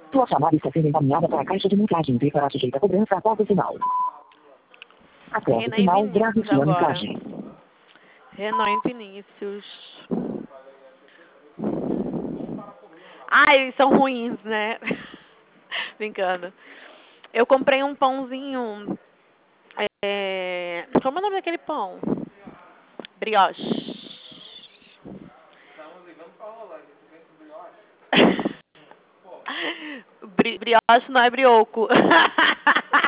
Sua chamada está sendo encaminhada para a caixa de mensagens e será sujeita a cobrança após o sinal. Após o Renan e sinal, grave Vinícius sua agora. mensagem. Renan e Vinícius. Ai, eles são ruins, né? Brincando. Eu comprei um pãozinho. Como é o nome daquele pão? Brioche. Brioche não é brioco.